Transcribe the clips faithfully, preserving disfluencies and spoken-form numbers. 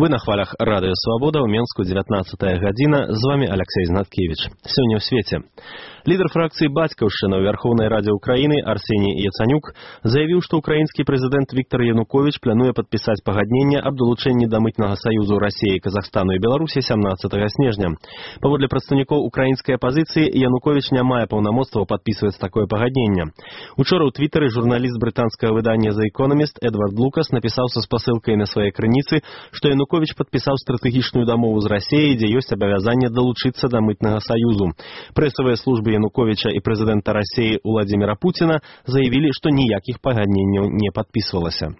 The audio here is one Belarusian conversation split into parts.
Вы на хвалях Радыё Свабода, ў Менску дзевятнаццатая гадзіна. З вами Алексей Знаткевич. Сёння ў свеце. Лідар фракцыі Бацькаўшчына ў Верховнай Радзе Украіны Арсеній Яцанюк заявіў, што украінскі прэзідэнт Віктор Янукович плануе падпісаць пагадненне аб далучэнні да мытнага саюзу Расіі, Казахстану і Беларусі сямнаццатага снежня. Паводле прадстаўнікоў украінскай апазіцыі, Янукович не мае паўнамоцтваў падпісваць такое пагадненне. Учора ў твітары журналіст брытанскага выдання The Economist Эдвард Лукас напісаў са спасылкай на свае крыніцы, што Янукович падпісаў стратэгічную дамову з Расіяй, дзе ёсць абавязанне далучыцца да мытнага саюзу. Прэсавыя службы Януковича і прэзідэнта Расіі Уладзіміра Пуціна заявілі, што ніякіх пагадненняў не падпісвалася.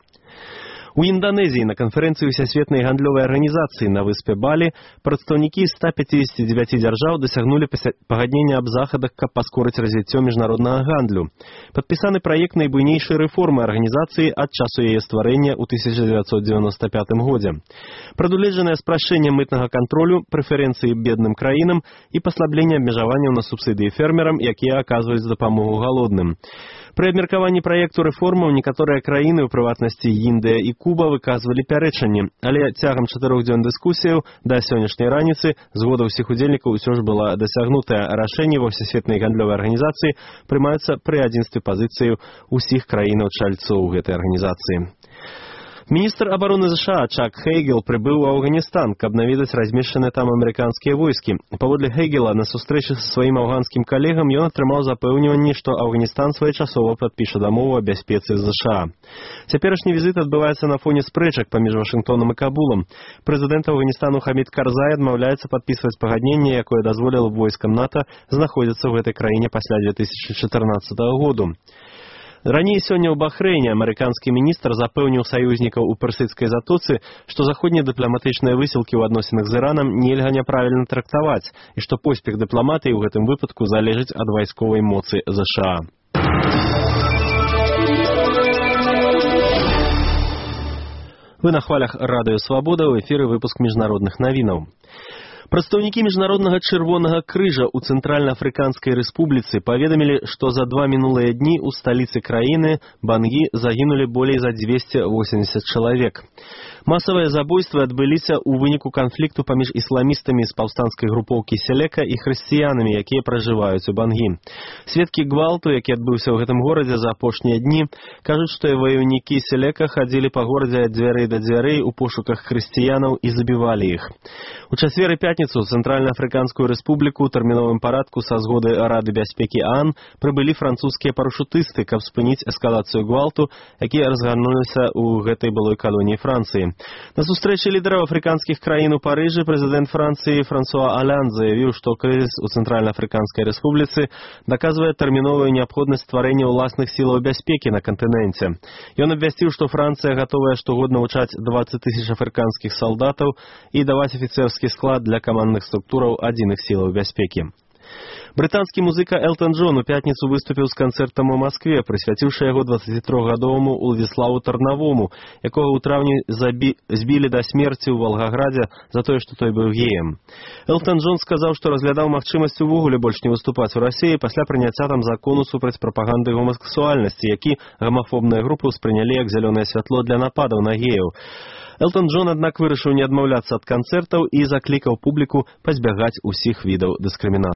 У Индонезии на конференции Всесветной гандлёвой организации на выспе Бали прадстаўнікі ста пятидесяти девяти дзяржаў дасягнули пагаднення аб захадах, каб паскорыць развіццё міжнароднага гандлю. Падпісаны праект найбуйнейшай рэформы арганізацыі ад часу яе стварэння ў тысяча девятьсот девяносто пятым годзе. Прадугледжанае спрашчэнне мытнага кантролю, прэферэнцыі бедным краінам і паслабленне абмежаванняў на субсідыі фермерам, якія аказваюць дапамогу галодным. Пры абмеркаванні праекту рэформаў некаторыя краіны, у прыватнасці Індыя і Куба, выказвалі пярэчанні, але цягам чатырох дзён дыскусіяў да сённяшняй раніцы згода ўсіх удзельнікаў усё ж была дасягнутая. Рашэнні ва Всесветнай гандлёвай арганізацыі прымаюцца пры адзінстве пазіцыяў усіх краінаў-чальцоў гэтай арганізацыі. Міністр абароны США Чак Хейгел прыбыў у Афганістан, каб наведаць размешчаныя там амерыканскія войскі. Паводле Хейгела, на сустрэчы са сваім афганскім калегам ён атрымаў запэўніванне, што Афганістан своечасова падпіша дамову о бяспецы з США. Цяперашні візіт адбываецца на фоне спрэчак паміж Вашынгтонам і Кабулам. Прэзідэнт Афганістану Хамід Карзай адмаўляецца падпісваць пагадненне, якое дазволіла войскам НАТО знаходзіцца ў гэтай краіне пасля две тысячи чатырнаццатага году. Раней сёння ў Бахрэйне амерыканскі міністр запэўніў саюзнікаў у персідскай затоцы, што заходнія дыпламатычныя высілкі ў адносінах з Іранам нельга няправільна трактаваць, і што поспех дыпламатыі ў гэтым выпадку залежыць ад вайсковай моцы США. Вы на хвалях Радыё Свабода, ў эфіры выпуск міжнародных навінаў. Прадстаўнікі міжнароднага чырвонага крыжа ў Цэнтральна-Афрыканскай рэспубліцы паведамілі, што за два мінулыя дні ў сталіцы краіны Бангі загінулі болей за дзвесце восемьдесят чалавек. Масавыя забойствы адбыліся ў выніку канфлікту паміж ісламістамі з паўстанцкай групоўкі Селека і хрысціянамі, якія пражываюць у Бангі. Сведкі гвалту, які адбыўся ў гэтым горадзе за апошнія дні, кажуць, што ваяўнікі Селека хадзілі па горадзе ад дзвярэй да дзвярэй у пошуках хрысціянаў і забівалі іх. У чацвер і пятніцу ў Цэнтральна-Афрыканскую рэспубліку ў тэрміновым парадку са згоды Рады бяспекі ААН прыбылі французскія парашутысты, каб спыніць эскалацыю гвалту, якія разгарнуліся ў гэтай былой калоніі Францыі. На сустрэчы лідараў афрыканскіх краін у Парыжы прэзідэнт Францыі Франсуа Алянд заявіў, што крызіс у Цэнтральна-Афрыканскай рэспубліцы даказвае тэрміновую неабходнасць стварэння ўласных сілаў бяспекі на кантыненце. Ён абвясціў, што Францыя гатовая штогодна вучаць двадцать тысяч афрыканскіх салдатаў і даваць афіцэрскі склад для камандных структураў адзіных сілаў бяспекі. Брытанскі музыка Элтон Джон у пятніцу выступіў з канцэртам у Маскве, прысвяціўшы яго дваццацітрохгадоваму Уладзіславу Тарнавому, якога ў траўні забі... збілі да смерці ў Валгаградзе за тое, што той быў геем. Элтон Джон сказаў, што разглядаў магчымасць увогуле больш не выступаць у Расіі пасля прыняцця там закону супраць прапаганды гомасексуальнасці, які гамафобныя групы ўспрынялі як зялёнае святло для нападаў на геяў. Элтон Джон, аднак, вырашыў не адмаўляцца ад канцэртаў і заклікаў публіку пазбягаць усіх відаў дыскрымінацыі.